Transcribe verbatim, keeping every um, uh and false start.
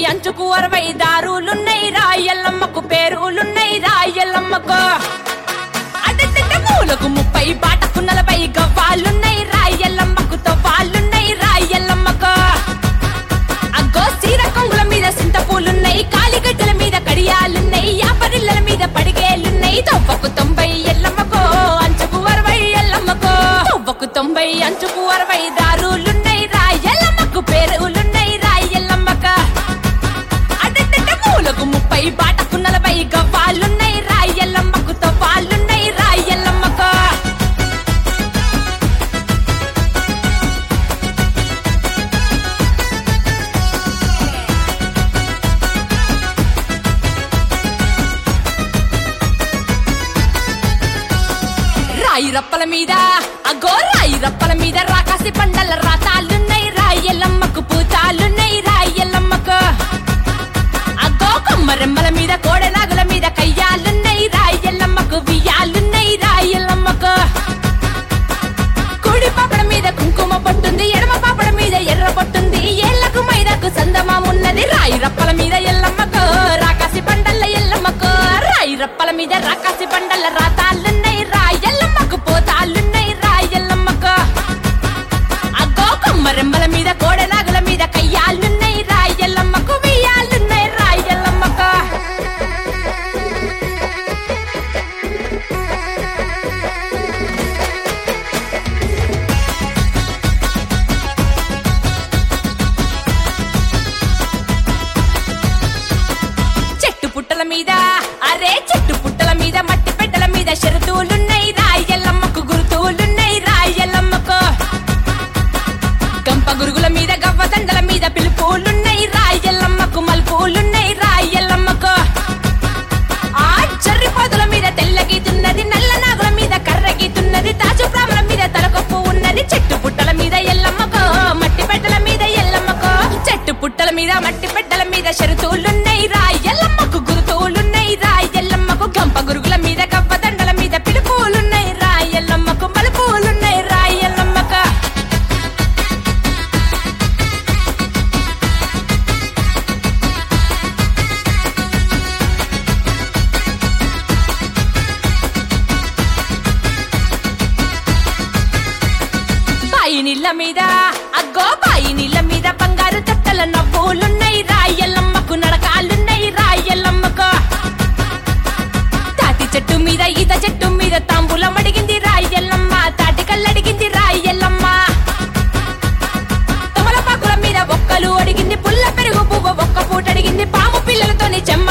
అంచుకు అరవై దారులున్నాయి రాయల్లమ్మకు పేరులున్నాయి రాయల్లమ్మకు అడ్డదిడ్డ మూలకు ముప్పై బాటకు నలభై గవ్వాలున్నాయి రాయల్లమ్మకు తవ్వాలున్నాయి రాయల్లమ్మకు అగ్గో సీర కొంగుల మీద సింతపూలున్నాయి కాలిగడ్డల మీద కడియాలున్నాయి యాపరిల్లల మీద పడిగేలున్నాయి తవ్వకు తొంభై ఎల్లమ్మకో అంచుకు అరవై ఎల్లమ్మకో తవ్వకు తొంభై అంచుకు అరవై దారులున్నాయి రాయల్లమ్మకు పేరులున్నాయి రాయల్లమ్మక అడ్డదిడ్డ మూలకు ముప్పై బాటకు నలభై గవ్వాలున్నాయి రాయల్లమ్మకు తవ్వాలున్నాయి రాయల్లమ్మకు రాయి రప్పల మీద అగో రాయి రప్పల మీద రాకాసి పండల రాతాలున్నాయి రాయల్లమ్మకు పూతాలున్నాయి రాయల్లమ్మకు అగో కొమ్మరెమ్మల మీద కోడెనాగుల మీద కయ్యాలున్నాయి రాయల్లమ్మకు వియ్యాలున్నాయి రాయల్లమ్మకు కుడి పాపడ మీద కుంకుమ పట్టుంది ఎడమ పాపడ మీద ఎర్ర పట్టుంది ఏళ్లకు మైదాకు సందమామున్నది రాయి రప్పల మీద ఎల్లమ్మకు రాకాసి పండల్ల ఎల్లమ్మకు రాయి రప్పల మీద రాకాసి పండల రాతాలున్నాయి రాయల్లమ్మకు పోతాలున్నాయి రాయల్లమ్మకు అగ్గో కొమ్మరెమ్మల మీద కోడెనాగుల మీద కయ్యాలున్నాయి రాయల్లమ్మకు వియ్యాలున్నాయి రాయల్లమ్మకు చెట్టు పుట్టల మీద అరే చెట్టు పుట్టల మీద మట్టి పెట్టల మీద షరతులున్నాయి రాయల్లమ్మకు గుర్తులున్నాయి రాయల్లమ్మకు గంప గురుగుల మీద గవ్వ దండల మీద పిలుపులున్నాయి రాయల్లమ్మకు మలుపులున్నాయి రాయల్లమ్మకు ఆ చర్రి పాదుల మీద తెల్లగీతున్నది నల్ల నాగుల మీద కర్రగీతున్నది తాజు ప్రాముల మీద తలకొప్పు ఉన్నది చెట్టు పుట్టల మీద ఎల్లమ్మకు మట్టి పెట్టల మీద ఎల్లమ్మకు చెట్టు పుట్టల మీద మట్టి పెట్టల మీద షరతులున్నాయి రాయల్లమ్మకు గుర్తులున్నాయి రాయల్లమ్మకు గంప గురుగుల మీద గవ్వ దండల మీద పిలుపులున్నాయి రాయల్లమ్మకు మలుపులున్నాయి రాయల్లమ్మకు బాయి నీళ్ళ మీద అగ్గో బాయి నీళ్ళ మీద బంగారు తట్టల నవ్వులున్నాయి రాయల్లమ్మకు నడకాలున్నాయి రాయల్లమ్మకు తాటి చెట్టు మీద ఈత చెట్టు మీద తాంబూలం అడిగింది రాయల్లమ్మ తాటి కళ్ళడిగింది రాయల్లమ్మ తమలపాకుల మీద ఒక్కలు అడిగింది పుల్ల పెరుగు పువ్వు ఒక్క పూట అడిగింది పాము పిల్లలతోని చెమ్మ